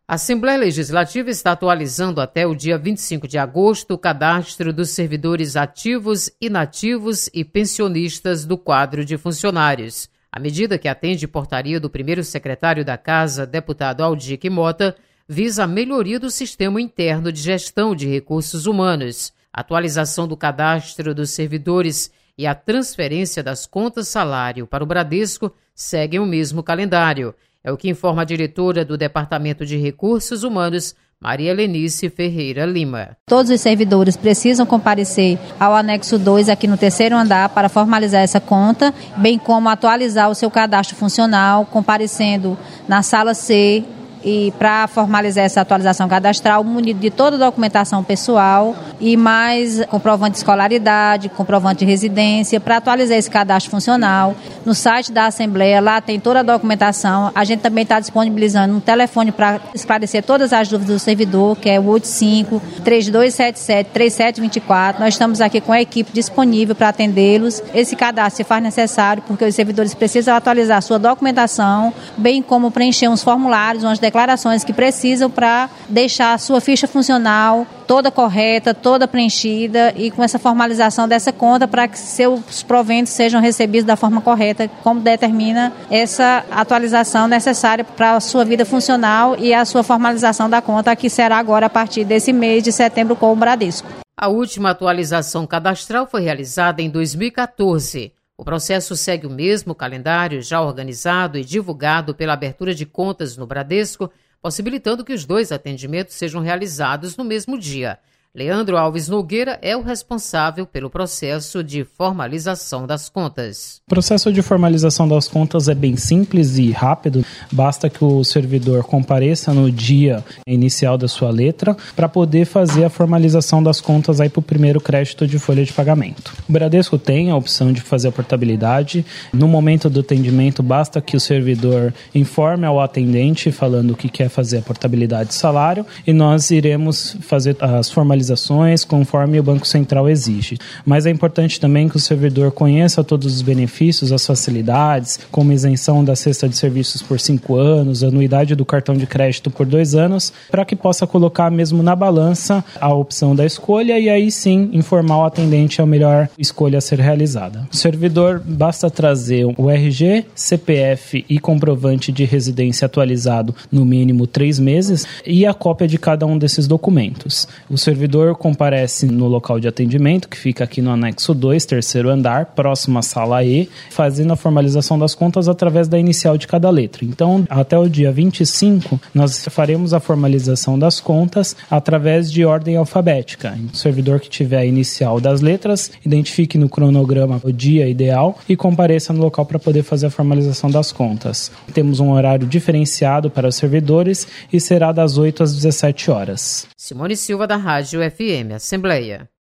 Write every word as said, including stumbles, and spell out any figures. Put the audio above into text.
A Assembleia Legislativa está atualizando até o dia vinte e cinco de agosto o cadastro dos servidores ativos, inativos e pensionistas do quadro de funcionários. A medida, que atende portaria do primeiro secretário da Casa, deputado Aldir Mota, visa a melhoria do sistema interno de gestão de recursos humanos, a atualização do cadastro dos servidores e a transferência das contas salário para o Bradesco seguem o mesmo calendário. É o que informa a diretora do Departamento de Recursos Humanos, Maria Lenice Ferreira Lima. Todos os servidores precisam comparecer ao anexo dois aqui no terceiro andar para formalizar essa conta, bem como atualizar o seu cadastro funcional, comparecendo na sala C, e para formalizar essa atualização cadastral, munido de toda a documentação pessoal e mais comprovante de escolaridade, comprovante de residência, para atualizar esse cadastro funcional. No site da Assembleia, lá tem toda a documentação. A gente também está disponibilizando um telefone para esclarecer todas as dúvidas do servidor, que é o oito cinco, três dois sete sete, três sete dois quatro. Nós estamos aqui com a equipe disponível para atendê-los. Esse cadastro se faz necessário porque os servidores precisam atualizar a sua documentação, bem como preencher uns formulários, umas declarações declarações que precisam para deixar a sua ficha funcional toda correta, toda preenchida e com essa formalização dessa conta para que seus proventos sejam recebidos da forma correta, como determina essa atualização necessária para a sua vida funcional e a sua formalização da conta, que será agora a partir desse mês de setembro com o Bradesco. A última atualização cadastral foi realizada em dois mil e catorze. O processo segue o mesmo calendário já organizado e divulgado pela abertura de contas no Bradesco, possibilitando que os dois atendimentos sejam realizados no mesmo dia. Leandro Alves Nogueira é o responsável pelo processo de formalização das contas. O processo de formalização das contas é bem simples e rápido. Basta que o servidor compareça no dia inicial da sua letra para poder fazer a formalização das contas aí para o primeiro crédito de folha de pagamento. O Bradesco tem a opção de fazer a portabilidade. No momento do atendimento, basta que o servidor informe ao atendente falando que quer fazer a portabilidade de salário e nós iremos fazer as formalizações conforme o Banco Central exige. Mas é importante também que o servidor conheça todos os benefícios, as facilidades, como isenção da cesta de serviços por cinco anos, anuidade do cartão de crédito por dois anos, para que possa colocar mesmo na balança a opção da escolha e aí sim informar o atendente a melhor escolha a ser realizada. O servidor basta trazer o R G, C P F e comprovante de residência atualizado no mínimo três meses e a cópia de cada um desses documentos. O servidor comparece no local de atendimento, que fica aqui no anexo dois, terceiro andar, próximo à sala E, fazendo a formalização das contas através da inicial de cada letra. Então, até o dia vinte e cinco, nós faremos a formalização das contas através de ordem alfabética. O servidor que tiver a inicial das letras, identifique no cronograma o dia ideal e compareça no local para poder fazer a formalização das contas. Temos um horário diferenciado para os servidores e será das oito às dezessete horas. Simone Silva, da Rádio F M Assembleia.